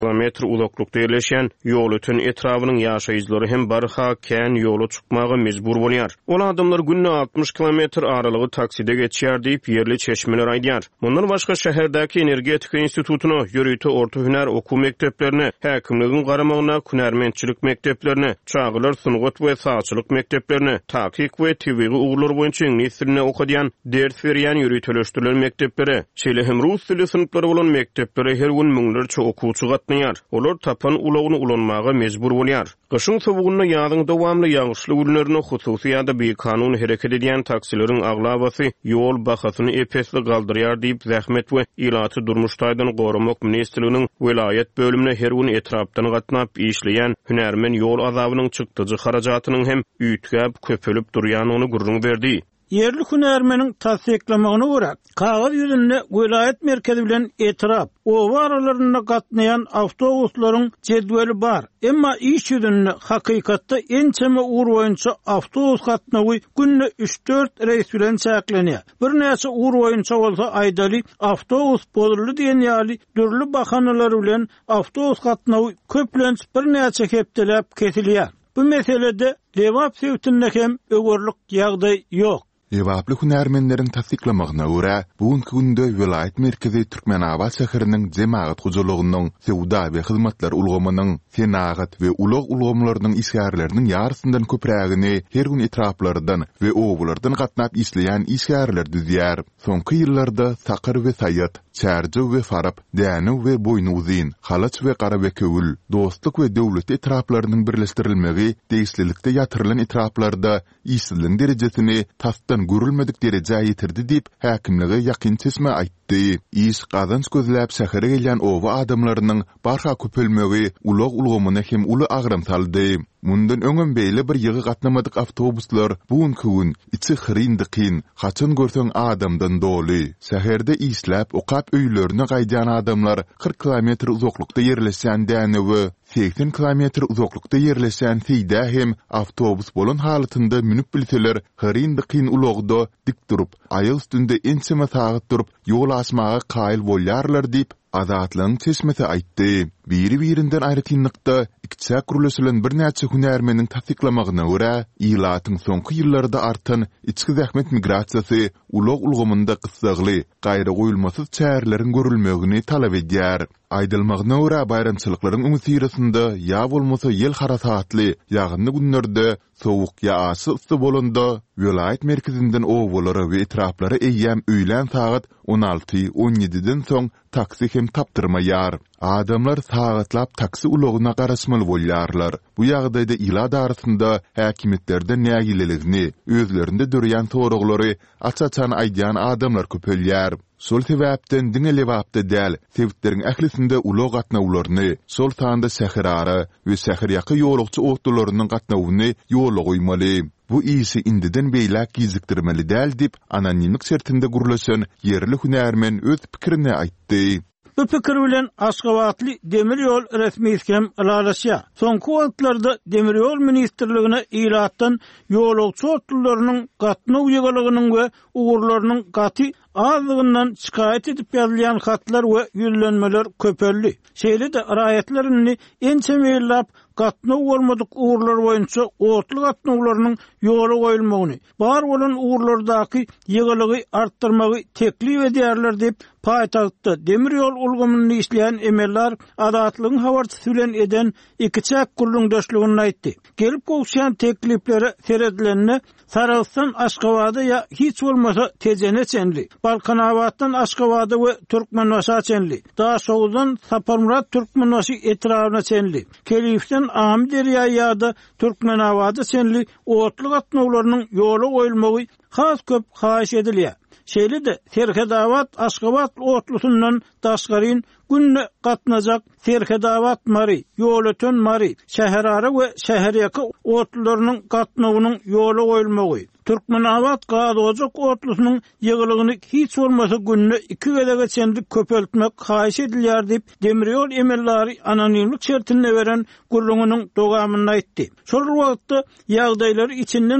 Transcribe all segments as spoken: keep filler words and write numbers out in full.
kilometr uzaklykda ýerleşen ýol ötün etrafynyň ýaşaýjylary hem barha kän ýola çykmaga mejbur bolýar. Ol adamlar günne altmış kilometr aralygy takside geçýär diýip ýerli çeşmeler aýdýar. Mundan başga şäherdäki energetika institutuny, ýörüýti orta hüner okuw mekdeplerini, häkimligiň garamagyna kunärmençilik mekdeplerini, çağılar sungat we saçylyk mekdeplerini, tahkik we tebigi ugurlar boýunça ingliz diline okadýan, ders berýän ýörüýteleşdirilen mektepleri, şeýle hem rus dili sınıflary bolan mektepleri her gün müňlerçe okuwçy gatnaýar. Olar tapan ulagyny ulanmaga mejbur bolýar. Gyşyň sobugyna ýazyň dowamly ýağışly günlerine hususy ýa-da bir kanun hereket edýän taksileriň aglabasy ýol bahasyny epesli galdyrýar diýip zähmet we ilaty durmuşdaýdan goramak ministrliginiň welayet bölümine her gün etrapdan gatnap işleýän hünärmen ýol azabynyň çykdyjy harajatynyň hem üýtgäp köpelip durýanyny gurrun berdi. Yerli hünärmeniň tasdiklamagyna görä, kagaz ýüzünde welayet merkezi bilen etrap, owa aralaryna gatnaýan awtobuslaryň jedweli bar. Emma iş ýüzünde hakykatda ençeme ugur boýunça awtobus gatnawy günne üç dört reýs bilen çäklenýär. Bir näçe ugur boýunça bolsa aýdaly awtobus bolurly diýen ýaly dürli bahanalar bilen awtobus gatnawy köplenç bir näçe hepdelep kesilýär. Bu meselede lewap sewtinde hem ögörlük ýagdaý ýok. Ewaply hünärmenleriň tasdiklamagyna görä, bugünkü günde vilayet merkezi Türkmenabad şäheriniň jemaat hujulugynyň sewda we hyzmatlar ulgamynyň senagat we ulug ulgamlarynyň işgärleriniň ýarysyndan köprägini her gün etraplardan we owlardan gatnap işleýän işgärler düzýär. Soňky ýyllarda Sakar we Saýat, Çärji we Farap, Däni we Boýnuzyn, Halaç we Gara we Kövül, dostluk we döwlet etraplarynyň birleşdirilmegi, deýislilikde ýatyrylan etraplarda işsizlik derejesini tasdan görülmedik derejä ýetirdi diýip häkimlige ýakyn çeşme aýtdy. İş gazanç gözläp şähere gelýän owa adamlarynyň barha köpelmegi ulug ulgamyna hem uly agram saldy. Mundan öňem beýle bir ýygy gatnamadyk awtobuslar bugünkü gün içi hyryndykin, haçan görseň adamdan doly. Şäherde işläp okap öýlerine gaýdan adamlar kırk kilometr uzaklykda ýerleşen däne we seksen kilometr uzaklykda ýerleşen Seýda hem awtobus bolan halatynda minip bilseler hyryndykin ulagda dik durup, aýal üstünde ençeme sagat durup ýol asmaga kaýyl bolýarlar diýip azatlygyň çeşmesi aýtdy. Biri-birinden aýrykynlykda ikçä kuruluşylan bir näçe hünärmeniň tasdiklamagyna görä, ýylatyň soňky ýyllarda artan içki zähmet migrasiýasy ulug ulgamynda gysgly, gaýry goýulmasy çärlerin görülmegini talap edýär. Aýdylmagyna görä bayramçylyklaryň öňsirasynda ýa bolmasa ýel harasatly ýagynly günlerde sowuk ýa asy bolanda vilayet merkezinden owalary we etraplary eýýän öýlen sagat on alty on ýediden soň taksi hem tapdyrmaýar. Adamlar sagatlap taksi ulagyna garaşmaly bolýarlar. Bu ýagdaýda ila darasynda häkimetlerden nägileligini, özlerinde dörýän soraglary açaçan aýdýan adamlar köpelýär. Sol sebäpden diňe lewapda däl, sebäpleriň ählisinde ulag gatnawlaryny, sol tanda şäherara we şäher ýaky ýolukçy otlarynyň gatnawyny ýola goýmaly. Bu işi indiden beýlek gizikdirmeli däl diýip anonimlik şertinde gurulaşan yerli hünärmen öz pikirini aýtdy. Bu pikir bilen Aşgabatly demir ýol resmiýetkem alalaşýa. Soňky wagtlarda demir ýol ministrligine ilatdan ýolukçy otlarynyň gatnaw ýygylygynyň we ugurlarynyň gaty azlygyndan şikayet edip ýazylýan hatlar we ýüzlenmeler köpelli. Şeýle de raýatlaryny ençe meýillap gatnaw bolmadyk uğurlar boýunça otly gatnawlarynyň ýola goýulmagyny, bar bolan uğurlardaky ýygylygy artdyrmagy teklip edýärler diýip paýtagtda demir ýol ulgamyny işleýän emeller adatlygyň habarçysy bilen eden iki çäk gurulňdaşlygyny aýtdy. Gelip gowşan teklipleri seredilenine Saralstan Aşgabada ya hiç olmasa tezene çenli. Balkanabaddan Aşgabada ve Türkmenbaşa çenli. Daha soğudan Saparmurat Türkmenbaşı etrafına çenli. Keliften Ahmederiya ya da Türkmenabada çenli otlu gatnawlarynyň ýola goýulmagy has köp haýyş edilýär. Şeýle de Serkedabat Aşgabat otlusundan daşgaryn günne gatnajak Serkedabat mari, ýolötön mari, şäherara we şäher ýaky otlarynyň gatnawynyň ýola goýulmagy. Türkmenabad Gadozak otlusynyň ýygylygyny hiç bolmasa günne iki gedege çendik köpeltmek haýyş edilýär diýip demiryol emelleri anonimlik şertine beren gurrungynyň dogamyny aýtdy. Şol wagtda ýagdaýlary içinden we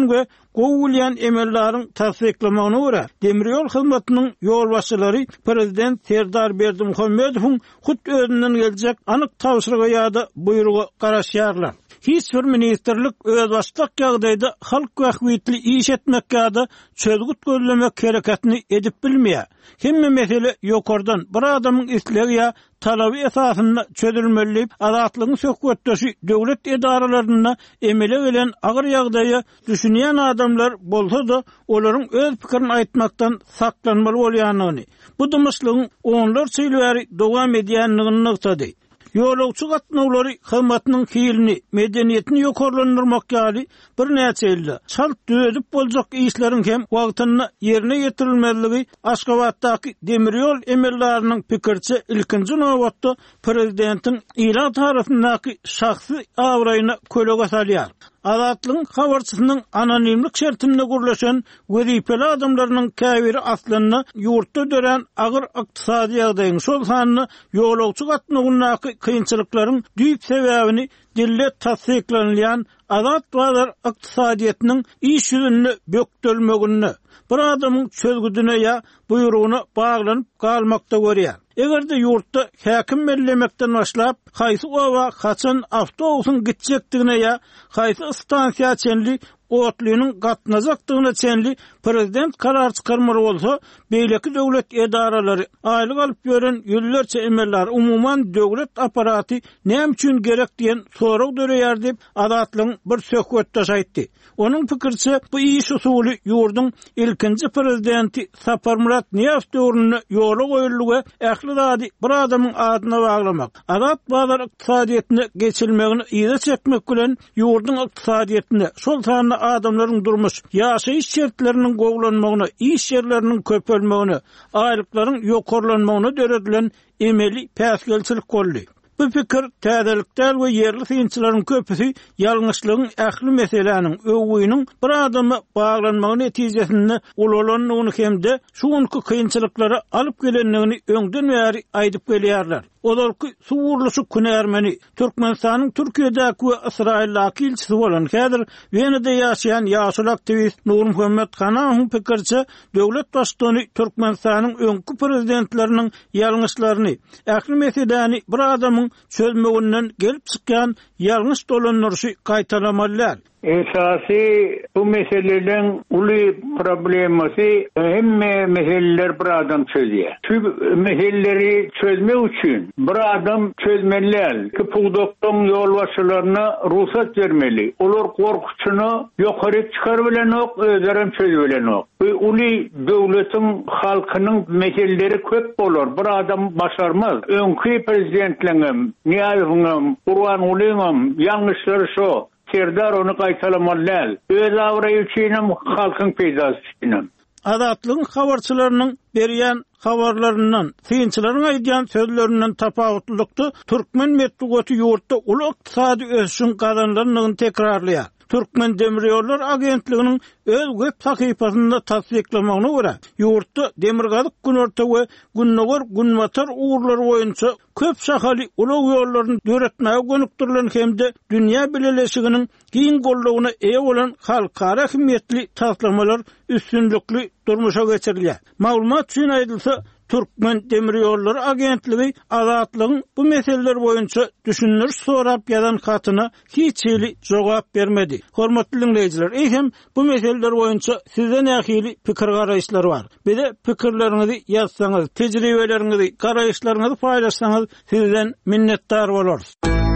gowulyan emellaryň tasdiklamagyna görä demiryol hyzmatynyň ýolbaşçylary prezident Serdar Berdimuhammedowyň hut özünden geljek anyk tawşyryga ýa-da buýrugy garaşýarlar. Hiç bir ministerlik öz başlyk ýagdaýda halk wagtly iş etmek ýa-da çözgüt gözlemek hereketini edip bilmeýär. Hemme mesele ýokardan bir adamyň islegi ýa talaby esasynda çözülmeli, azatlygyň söhbetdeşi döwlet edaralaryna emele gelen agyr ýagdaýy düşünýän adamlar bolsa-da olaryň öz pikirini aýtmakdan saklanmaly bolýanyny. Bu dymyşlygyň onlar çylary dowam edýänligini noktada. Ýolagçy gatnawlary hyzmatynyň hilini, medeniýetini ýokarlandyrmak ýaly bir näçe ýylda çalt dödüp boljak işleriň hem wagtyna ýerine ýetirilmezligi Aşgabatdaky demiryol emellarynyň pikirçi ilkinji nowatda prezidentiň Iran tarapyndaky şahsy awraýyna kölega salýar. Azatlygyň habarçysynyň anonimlik şertinde gurlaşan wezipeli adamlarynyň käbiri aslynda ýurtda dören agyr ykdysady ýagdaýyň şol sanyny ýolagçy gatnawynaky kynçylyklaryň düýp sebäbini dille tasdiklanýan azat bazar ykdysadyýetynyň iş ýüzünde bökdölmegini bir adamyň çözgüdüne ýa buýrugyna baglanyp galmakda görýär. Egerde ýurtda häkim bellemekden başlap, haýsy owa haçan awtobusyň gitjekdigine ýa haýsy stansiýa çenli otlynyň gatnajakdygyna çenli prezident karar çykarmaly bolsa, beýleki döwlet edaralary aýlyk alyp beren ýüllerçe emeller umumyň döwlet aparaty näme üçin gerek diýen sorag döreýär diýip azatlygyň bir söhbetde aýtdy. Onuň pikirçe bu iş usuly ýurduň ilkinji prezidenti Sapar Murat Niýaz döwrüne ýola goýulýy, ähli zady bir adamyň adyna baglamak, azat bazar ykdysadyýetine geçilmegini ýa çekmek bilen ýurduň ykdysadyýetine, şol sany adamlaryň durmuş, ýaşaýyş şertleriniň gowlanmagyna, iş ýerleriniň köpelmegine, aýlyklaryň ýokarlanmagyna döredilen emeli päsgelçilik boldy. Bu pikir täzelikler we yerli synçylaryň köpüsi ýalňyşlygyň ähli meseleniň öwüýüniň bir adama baglanmagy netijesinde ulananyny hemde şuňky kynçylyklara alyp gelenligini öňden bäri aýdyp gelýärler. Olarky suwurluşy Күнәрmeni Türkmenistanyň Türkiýedäki we Israildaky ilçisi bolan häzir Wenede ýaşaýan ýaşul aktivist Nur Muhammed Hanaň pikirçe döwlet başlygyny Türkmenistanyň öňkü prezidentleriniň ýalňyşlaryny, ähli meseleni bir adamyň çözmeginden gelip çykýan ýalňyş dolanýarsy gaýtalamalylar. Esası bu meselelerin ulu probleması hemme meseleler bir adam çözüyor. Şu meseleleri çözme için bir adam çözmeliler ki puğdoktan yolbaşılarına ruhsat vermeli. Olur korkuçunu yukarı çıkarıbilen ok, özlerim çözübilen ok. Ulu devletin halkının meseleleri köp olur. Bir adam başarmaz. Önkü prezidentliğim, nihayetliğim, Kur'an uluyum, yanlışları şu. Serdar onu gaýtalamalylar. Öz awraýy üçinem halkyň peýdasynem. Azatlygyň habarçylarynyň berýän habarlaryndan, synçylaryň aýdýan sözlerinden tapawutlykdy türkmen medeniýeti ýurtda uly ykdysady ösüşiň gazanlanmagyny tekrarlaýar. Türkmen Demirýollar Agentliginiň öz web sahypasynda tasdiklamagyna görä, ýurtda demirgazyk günorta we günnäger günmatar uğurlary boýunça köp şahaly ulag ýollaryny döretmäge gönükdirilen hemde dünýä bileleşiginiň giň gollawyna eýe bolan halkara ähmiýetli taslamalar üstünlükli durmuşa geçirilýär. Maglumat üçin aýdylsa, Türkmen Demirýollar Agentligi azatlygyň bu meseleler boýunça düşünürüş sorap ýazan hatyna hiç ýyly jogap bermedi. Hormatly dinleýijiler, eýsem bu meseleler boýunça sizden nähili pikir garaýşlary bar. Bide pikirleriňizi ýazsaňyz, tejribeleriňizi, garaýşlaryňyzy paýlaşsaňyz sizden minnetdar bolarys.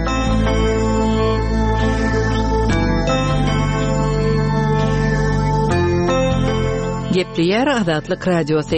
Gepleýär Azatlyk Radiosu.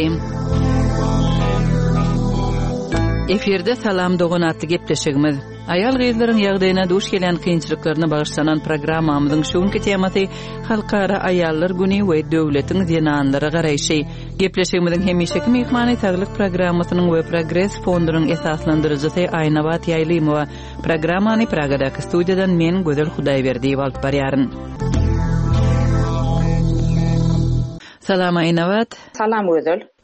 Eferde salam dogan atly gepleşigimiz. Ayal gyzlaryň ýagdaýyna duş gelen kynçylyklaryna bagyşlanan programmamyzyň şuňky tematy Halkara Aýallar Güni we döwletiň zenanlary garaýşy. Gepleşigimiziň hemişeki mehmany Taglyk programmasynyň we Progress fondunyň esaslandyrjysy Aýnawat Ýaýlymowa. Programmany Pragadaky studiýadan men Gözel Hudaýberdiýew alyp barýaryn. Salam Aýnawat. Salam Gözel.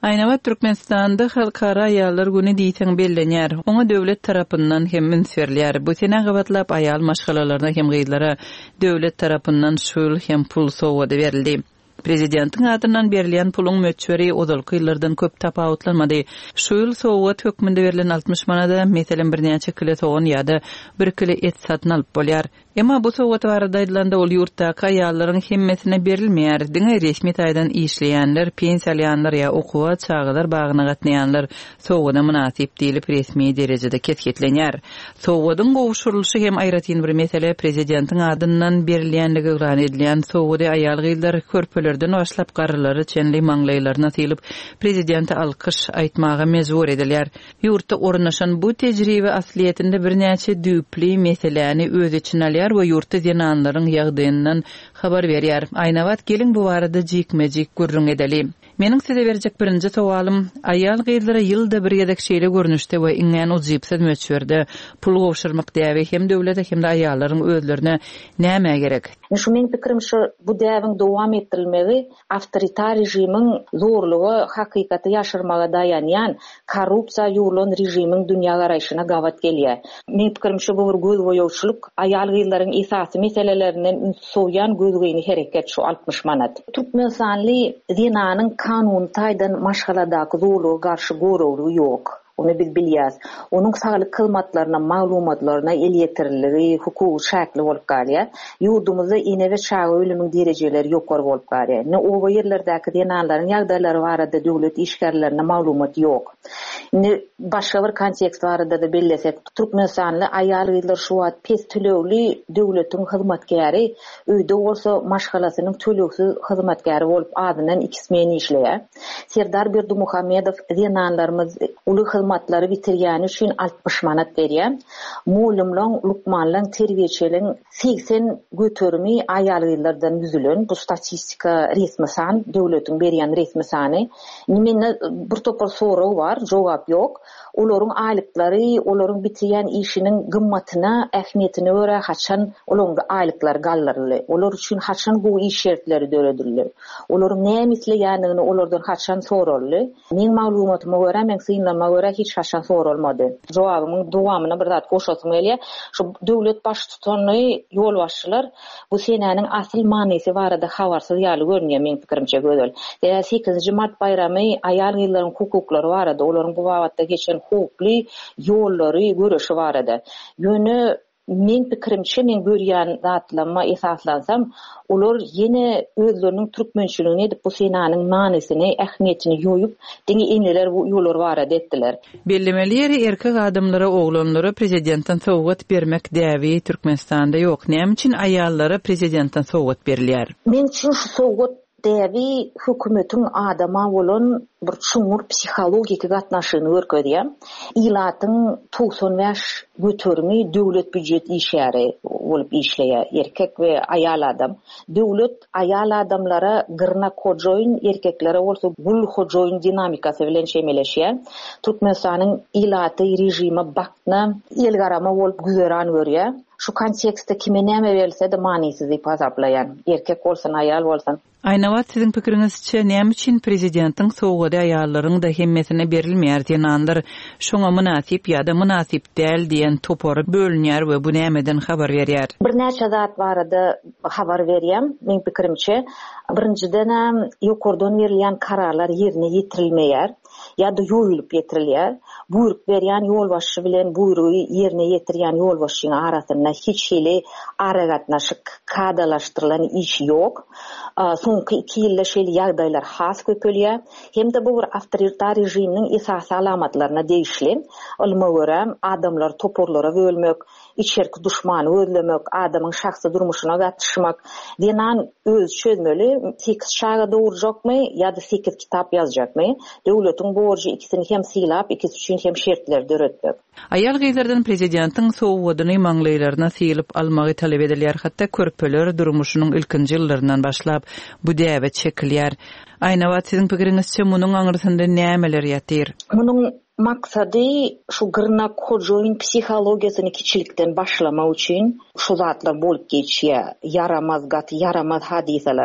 Aýnabat Türkmenistanda halkara aýallar güni diýsen bellenýär. Oňa döwlet tarapyndan hem münferler. Bu sene gabatlap aýal maşgalalaryna hem gyýdlara döwlet tarapyndan şul hem pul sowgady berildi. Prezidentin adından berilýän puluň möçberi odalky ýyllardan köp tapawutlanmady. Şu ýyl sowgat hökmünde berilen altmış manada meselen bir näçe kilo soğan ýa-da bir kilo et satyn alyp bolýar. Emma bu sowgat barada aýdylanda ol ýurtdaky aýallaryň hemmesine berilmeýär. Diňe resmi taýdan işleýänler, pensiýalyanlar ýa okuwa çağlar bagyna gatnaýanlar sowgada münasip diýilip resmi derejede kesgetlenýär. Sowgadyň gowuşurulşy hem aýratyn bir mesele prezidentin adından berilýänligi ýan edilýän sowgady aýal gyýdlar körpelerden başlap garrylary çenli maňlaýlaryna tylyp prezidenti alkyş aýtmaga mezbur edilýär. Ýurtda ornaşan bu tejribe asliýetinde bir näçe düpli meseleni öz içine alýar we ýurtda zenanlaryň ýagdaýyndan habar berýär. Aýnabat gelin bu barada jikmejik gurrun edeli. Meniň size berjek birinji sowalym, aýal gyýdlara ýylda bir ýedek şeýle görnüşde we iňen uzipsat möçberde pul gowşurmak däbi hem döwlete hem de aýallaryň özlerine näme gerek? Şu meň pikirimçe bu däwiň dowam etdirilmegi awtoritar rejimiň zorlugy, hakykaty ýaşyrmaga daýanýan korrupsiýa ýulan rejimiň dünýä garaýşyna gawat gelýär. Meň pikirimçe bu bir gözgoýuşluk, aýal gyýdlaryň esasy meselelerinden soýan gözgoýuny hereket şu altmış manat. Türkmenistanly zenanyň kanun taýdan maşgaladaky zorlugy garşy gorowlugy ýok. Onu biz bilýäs. Onuň saglyk kylmatlaryna, maglumatlaryna el ýetiriligi, hukuky şäkli bolup galýar. Ýurdumyzda ine we çağa ölümiň derejeleri ýokary bolup galýar. Ne o ýerlerdäki denanlaryň ýagdaýlary barada döwlet işgärlerine maglumat ýok. Ne başga bir kontekst barada da bellesek, Türkmenistanly aýal gyýdlar şu wagt pes tölewli döwletiň hyzmatkäri, öýde bolsa maşgalasynyň töleksiz hyzmatkäri bolup adynan ikismen işleýär. Serdar Berdimuhammedow denanlarymyz uly hyzmatlary bitirýän üçin altmış manat berýär. Mullumlaň, lukmanlaň, terbiýeçiliň seksen götermi aýal gyýdlardan düzülen bu statistika resmi san, döwletiň berýän resmi sany. Nimeni bir topar soraw bar, jogap ýok. Olaryň aýlyklary, olaryň bitirýän işiniň gymmatyna, ähmiýetine görä haçan olaryň aýlyklary gallyrly. Olar üçin haçan bu iş şertleri döredilýär. Olaryň näme isleýänligini olardan haçan sorarly. Meň maglumatyma görä, men synlama görä hiç haçan sorulmady. Jogabymyň dowamyna bir zat goşasym gelýär. Şu döwlet baş tutany ýol başçylar bu senäniň asyl manysy barada habarsyz ýaly görünýär meň pikirimçe gözel. Däl sekizinji mart bayramy aýal gyýdlaryň hukuklary barada, olaryň bu wagtda geçen hukukly ýollary görüşi barada. Ýöne men pikirimçe men görýän zatlama esaslansam, olar ýene özleriniň türkmençiligini edip bu senanyň manysyny, ähmiýetini ýoýup, diňe eneler bu ýollar barada etdiler. Bellemeleri erkek adamlara, oğlanlara prezidentten sowgat bermek däbi Türkmenistanda ýok. Näme üçin aýallara prezidentten sowgat berilýär? Men üçin şu sowgat däbi hökümetiň adama bolan bir çuňur psixologik gatnaşygyny görkezýär. Ilatyň doksan beş götermi döwlet büdjet işleri bolup işleýär. Erkek we aýal adam. Döwlet aýal adamlara gyrna kojoýun, erkeklere bolsa gul kojoýun dinamikasy bilen şemeleşýär. Türkmenistanyň ilaty rejimi bakna elgarama bolup güzeran görýär. Şu kontekstde kime näme berilse de manysyz diýip hasaplaýan. Erkek bolsun, aýal bolsun. Aýnabat siziň pikiриňizçe näme üçin prezidentiň sowgady aýallaryň da hemmesine berilmeýär diýenler şoňa münasip ýa-da münasip däl diýen topor bölünýär we bu nämeden habar berýär? Bir näçe zat barada habar berýär. Meň pikirimçe, birinjiden ýokurdan berilýän kararlar ýerine ýetirilmeýär ýa-da ýoýulyp ýetirilýär. Buyruk berýän ýolbaşçy bilen buyrugy ýerine ýetirýän ýolbaşçynyň arasynda hiç şeýle aragatnaşyk, kadalaşdyrylan iş ýok. Soňky iki ýylda şeýle ýagdaýlar has köpelýär. Hem de bu bir awtoritar rejimiň esasy alamatlaryna değişli. Olma görä adamlar toporlara bölmek, içerki düşmany özlemek, adamyň şahsy durmuşyna gatnaşmak, denan öz çözmeli, sekiz şaga dowurjakmy ýa-da sekiz kitap ýazjakmy? Döwletiň borjy ikisini hem silap, ikisi üçin hem şertler döretmek. Aýal gyýdlardan prezidentiň sowgadyny maňlaýlaryna silip almagy talap edilýär. Hatda körpeler durmuşynyň ilkinji ýyllaryndan başlap bu däwe çekilýär. Aýnabat siziň pikiriňizçe munyň aňyrsynda nämeler ýatyr? Munyň maksady şu gyrna kojoýun psihologiýasyny kiçilikden başlamak üçin şu zatlar bolup geçýär. Yaramaz gat, yaramaz hadisalar.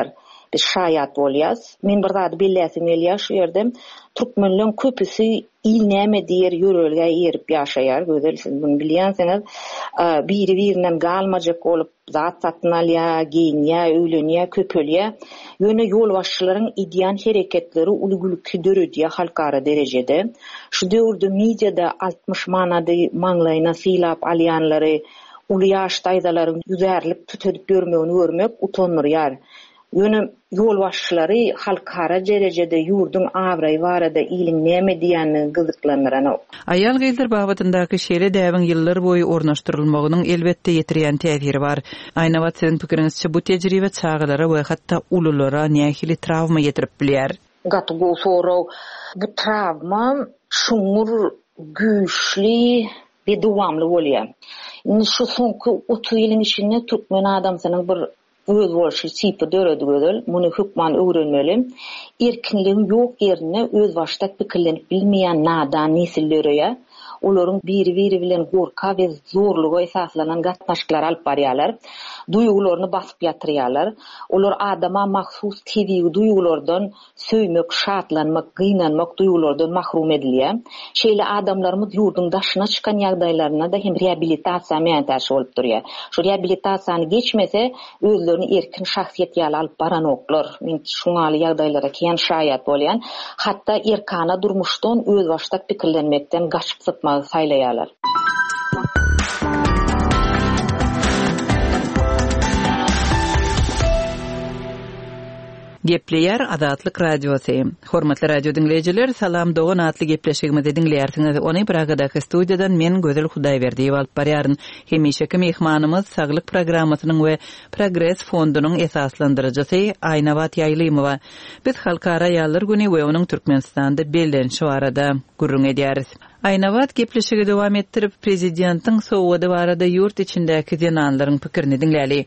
biz şayat bolyas. Men bir zat belläsim gelýär şu ýerde türkmenlerin köpüsi ilnäme diýer ýörelge ýerip ýaşaýar. Gözel siz bunu bilýänsiňiz. Biri birinden galmajak bolup zat satyn alýar, giyinýär, öýlenýär, köpelýär. Ýöne ýol başçylaryň ideýan hereketleri ulugulukky döredýär halkara derejede. Şu döwürde mediada altmış manady maňlaýyna silap alýanlary uly ýaşda aýdalaryň ýüzärlik tutedip görmegini görmek utanýar. Ýöne ýol başçylary halkara derejede ýurdun awray barada ilinmäme diýeni gyzyklanýar. Aýal gyldyr babadyndaky şeýle däwiň ýyllar boýy ornaşdyrylmagynyň elbetde ýetirýän täsiri bar. Aýna wat siziň pikiриňizçe bu tejribe çağlara we hatda ululara nähili travma ýetirip bilýär? Gatgo soraw bu travma şuňur güýçli we dowamly bolýar. Şu soňky otuz ýylyň içinde türkmen adamsynyň bir öz bolşy tipi döredi gödel, muny hukman öwrenmeli. Erkinligiň ýok ýerine öz başda pikirlenip bilmeýän nadan nesilleri olaryň biri-biri bilen gorka we zorluga esaslanan gatnaşyklar alyp barýarlar. Duýgularyny basyp ýatyrýarlar. Olar adama mahsus tebii duýgulardan söýmek, şatlanmak, gynanmak duýgulardan mahrum edilýär. Şeýle adamlarymyz ýurdun daşyna çykan ýagdaýlaryna da hem reabilitasiýa meňtäşi bolup durýar. Şu reabilitasiýany geçmese özlerini erkin şahsiýet ýaly alyp baran oklar. Men şuňaly ýagdaýlara kiýen şaýat bolýan. Hatda erkana durmuşdan öz başda pikirlenmekden gaçyp sypmagy saýlaýarlar. Gepleýär Azatlyk radiosy. Hormatly radio dinleýijiler, salam dogan atly gepleşigimizi dinleýärsiňiz. Ony Pragadaky studiýadan men Gözel Hudaýberdiýew alyp barýaryn. Hemişeki mehmanymyz Saglyk programmasynyň we Progress fondunyň esaslandyrjysy Aýnawat Ýaýlymowa. Biz halkara ýallar güni we onuň Türkmenistanda bellenşi barada gurrun edýäris. Aýnawat gepleşigi dowam etdirip prezidentiň sowgady barada ýurt içindäki zenanlaryň pikirini dinläli.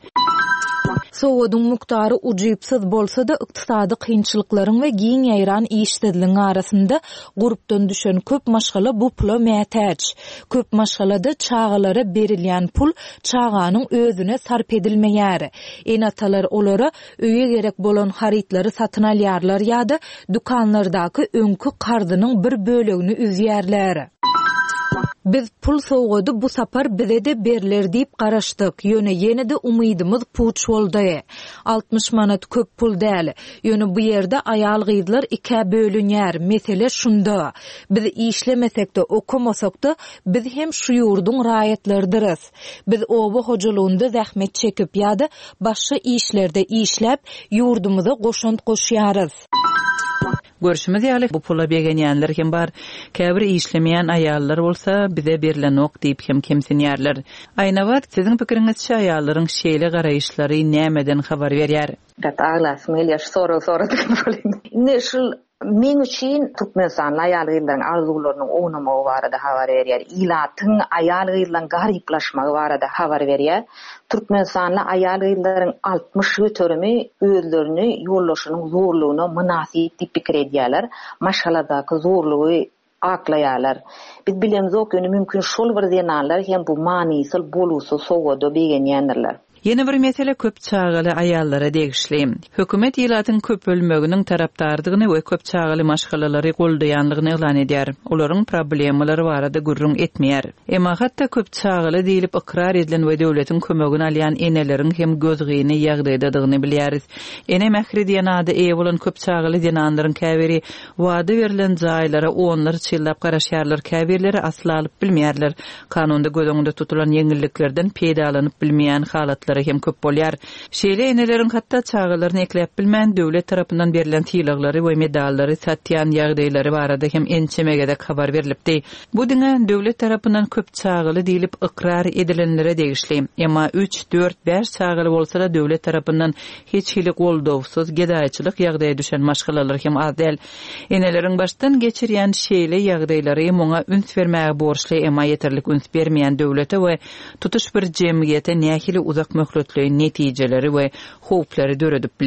Sowadun muktary ujypsyz bolsa-da ykdysady kynçylyklaryň we giň ýaýran işdediliň arasynda gurupdan düşen köp maşgala bu pula mätäç. Köp maşgalada çağalara berilýän pul çağanyň özüne sarp edilmeýär. Enatalar olara öýe gerek bolan harytlary satyn alýarlar ýa-da dukanlardaky öňkü karzynyň bir bölegini üzýärler. Biz pul sowgady bu sapar bize de berler diýip garaşdyk. Ýöne ýene-de umydymyz puç boldy. altmış manat köp pul däl. Ýöne bu ýerde aýal gyzlar iki bölünýär. Mesele şunda. Biz işlemesekde, okumasakda biz hem şu ýurdun raýatlardyryz. Biz oba hojalygynda zähmet çekip ýa-da başga işlerde işläp ýurdumyza goşant goşýarys. Görüşimiz ýaly bu pula begenýänler hem bar. Käbir işlemeýän aýallar bolsa bize berilen ok diýip hem kemsinýärler. Aýnawat, siziň pikiriňizçe aýallaryň şeýle garaýyşlary nämeden habar berýär? Dat aglasym elýär soru soradyk bolýan. Näşil men üçin Türkmenistan aýal gyzlaryň arzularynyň oňamagy barada habar berýär. Ilatyň aýal gyzlaryň garyplaşmagy barada habar berýär. Türkmenistanly aýal gyzlaryň altmış götürimi özlerini ýollaşynyň zorlugyna münasip diýip pikir edýärler. Maşgaladaky zorlugy aklaýarlar. Biz bilemiz okýany mümkin şol bir zenanlar hem bu manysyl bolusy sowgada begenýändirler. Yeni bir mesele köp çağaly aýallara degişli. Hökümet ýylatyň köp bölmeginiň tarapdardygyny we köp çağaly maşgalalary goldaýanlygyny elan edýär. Olaryň problemlary barada gurrun etmeýär. Emma hatda köp çağaly diýilip ikrar edilen we döwletiň kömegini alýan eneleriň hem gözgyny ýagdaýdadygyny bilýäris. Ene mähri diýen ady eýe bolan köp çağaly denanlaryň käbiri wada berilen jaýlara onlar çyllap garaşýarlar, käbirleri asla alyp bilmeýärler. Kanunda göz tutulan ýeňilliklerden peýdalanyp bilmeýän halat hem köp bolýar. Şeýle eneleriň hatda çağalaryny ekläp bilmän döwlet tarapyndan berilen tiýlaglary we medallary satýan ýagdaýlary barada hem ençemegede habar berilipdi. Bu diňe döwlet tarapyndan köp çağaly diýilip ikrar edilenlere degişli. Emma üç, dört, beş çağaly bolsa-da döwlet tarapyndan hiç hili goldowsuz gedaýçylyk ýagdaýa düşen maşgalalar hem az däl. Eneleriň başdan geçirýän şeýle ýagdaýlary moňa üns bermäge borçly, emma ýeterlik üns bermeýän döwlete we tutuş bir jemgyýete nähili uzak möhletliğin neticeleri ve howplary döredip bilýär.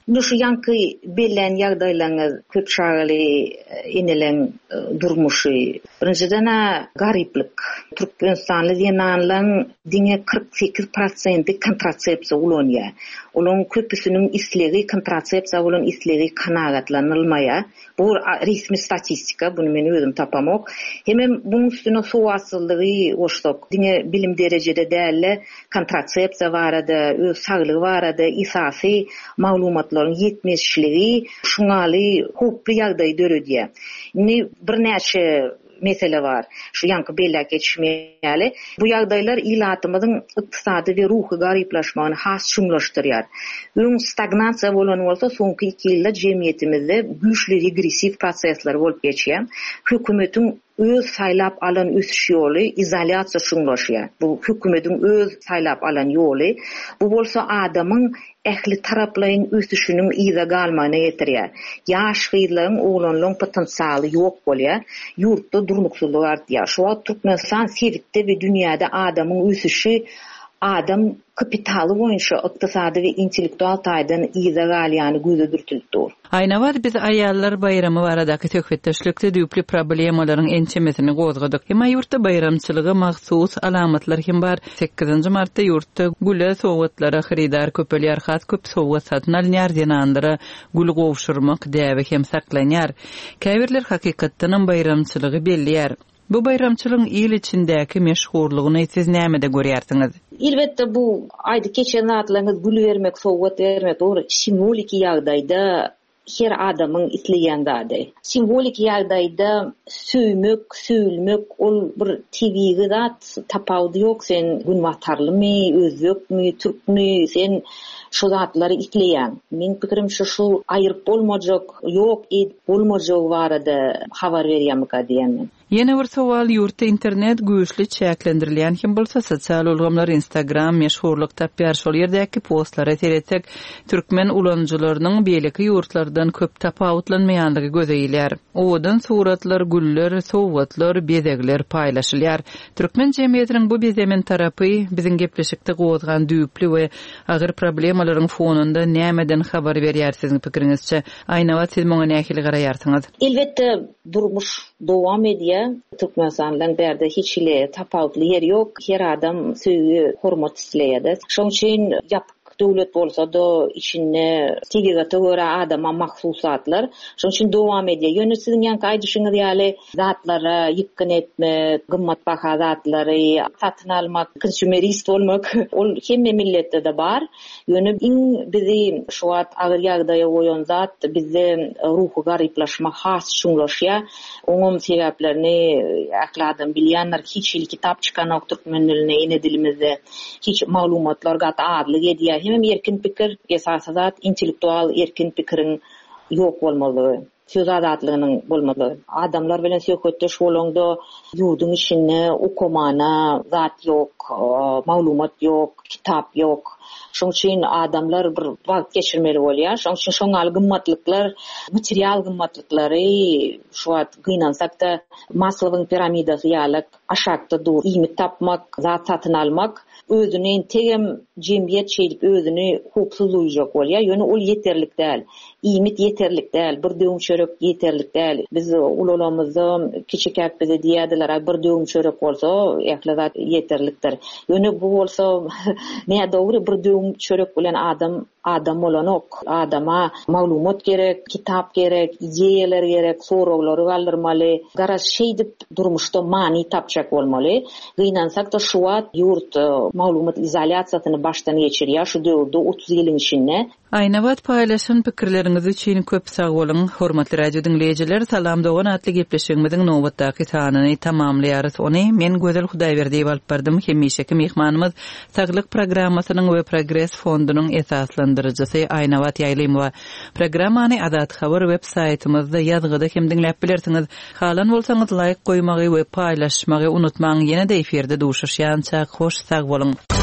Nuşu yankı belen ýagdaýlaryňyz köp şagaly inilen durmuşy. Birinciden gariplik. Türkmenistanly diýenanlaryň diňe kırk sekiz prosent kontrasepsiýa ulanýar. Olaryň köpüsiniň islegi kontrasepsiýa bolan islegi kanagatlanylmaýar. Bu resmi statistika, bunu men özüm tapamok. Hemem buň üstüne sowatsyzlygy goşsak, diňe bilim derejede däli kontrasepsiýa barada, öz saglygy barada isasy maglumatlaryň yetmeşligi şuňaly hoply ýagdaý döredýär. Ni bir näçe mesele var. Şu yankı bellek geçmeýäli. Bu ýagdaýlar ilatymyzyň ykdysady we ruhy gariplaşmagyny has şuňlaşdyrýar. Öň stagnasiýa bolan bolsa, soňky iki ýylda jemgyýetimizde güýçli regressiv prosesler bolup geçýär. Hökümetiň öz saylap alan ösüş ýoly izolasiýa şuňlaşýar. Bu hökümetiň öz saylap alan ýoly. Bu bolsa adamyň ähli taraplaryň ösüşiniň ýa galmagyna ýetirýär. Ýaş gyzlaryň, oglanlaryň potensialy ýok bolýar. Ýurtda durnuksuzlyk artýar. Şoňa Türkmenistan sertde we dünýäde adamyň ösüşi adam kapitaly boýunça ykdysady we intellektual taýdan ýa galýany göze dürtülýär. Ayna var biz ayallar bayramy baradaky töhfetdeşlikde düýpli problemalaryň ençemesini gozgadyk. Hema ýurtda bayramçylyga mahsus alamatlar hem bar. sekizinji martda ýurtda güle sowgatlara xaridar köpelýär, hat köp sowgat satyn alýar diýenandyra gül gowşurmak däwe hem saklanýar. Käbirler hakykatdan bayramçylygy bellýär. Bu bayramçylygyň ýyl içindäki meşhurlygyny siz näme-de görýärsiňiz? Elbetde bu aýdy keçen atlaryňyz gül bermek, sowgat bermek dogry simbolik ýagdaýda her adamyň isleýän zady. Simbolik ýagdaýda söýmek, söýülmek ol bir tebigi zat, tapawdy ýok. Sen günwatarlymy, özbekmi, türkmi, sen şu zatlary isleýän. Men pikirimçe şu aýryp bolmajak, ýok, ed bolmajak barada habar berýärmi diýenmen. Yeni bir sowal ýurtda internet güýçli çäklendirilýän hem bolsa sosial ulgamlar Instagram meşhurlyk tapýar. Şol ýerdäki postlara teretsek türkmen ulanjylarynyň beýleki ýurtlardan köp tapawutlanmaýanlygy gözeýilýär. Owadan suratlar, güller, sowgatlar, bezegler paýlaşylýar. Türkmen jemgyýetiniň bu bezemen tarapy biziň gepleşikde gozgan düýpli we agyr problemalaryň fonunda nämeden habar berýär siziň pikiringizçe? Aýna siz muňa nähili garaýarsyňyz? Elbetde durmuş dowam edýär. Türkmenistandan berde hiç ile tapawutly yer ýok. Her adam söýgü hormat isleýär. Şoň üçin ýapyk döwlet bolsa da içinde tiligata göre adama mahsusatlar. Şoň üçin dowam edýär. Ýöne siziň ýanky aýdyşyňyz ýaly zatlara ýykyn etmek, gymmatbaha zatlary satyn almak, konsumerist bolmak ol hemme milletde de bar. Ýöne iň bizi şu wagt agyr ýagdaýa goýan zat bizi ruhy gariplaşma has şuňlaşýar. Oňum sebäplerini akladan bilýänler. Hiç il kitap çykan türkmen diline ine dilimizde hiç maglumatlar gat adlyk edýär. Hem erkin pikir esasy zat intellektual erkin pikiriň ýok bolmaly. Söz azatlygynyň bolmaly. Adamlar bilen söhbetdeş bolanda ýurduň içinde okumana zat ýok, maglumat ýok, kitap ýok. Şoň üçin adamlar bir wagt geçirmeli bolýar. Şoň üçin şoňal gymmatlyklar, material gymmatlyklary şu wagt gynansak da Maslowyň piramidasy ýaly aşakda dur, ýymy tapmak, zat satyn almak özüni tegem jemgyýet şeýdip özüni hukuksyz duýjak bolýar. Ýöne ol ýeterlik däl. Ýymit ýeterlik däl, bir döwüm çörek ýeterlik däl. Biz ulalamyzda kiçikäp bize diýerdiler, bir döwüm çörek bolsa, ähli zat ýeterlikdir. Ýöne bu bolsa näme dogry bir döwüm çörek bilen adam adam bolanok. Adama maglumat gerek, kitap gerek, ideýalar gerek, soraglary galdyrmaly. Garaz şeýdip durmuşda mani tapjak bolmaly. Gynansak da şu wagt ýurt maglumat izolasiýasyny başdan geçirýär. Şu döwürde otuz ýylyň içinde. Aýna wat paýlaşan pikirleriňiz üçin köp sag bolun. Hormatly radio dinleýijiler, salam dogan atly gepleşigimiziň nowbatdaky sanyny tamamlaýarys. Ony men Gözel Hudaýberdiýew alyp bardym. Hemişeki mehmanymyz Saglyk programmasynyň we Progress fondunyň esaslandyrjysy Aýna wat ýaýlymowa. Programmany Azat Habar web saýtymyzda ýazgyda hem dinläp bilersiňiz. Halan bolsaňyz like goýmagy we paýlaşmagy unutmaň. Ýene-de eferde duşuşýança hoş sag bolun.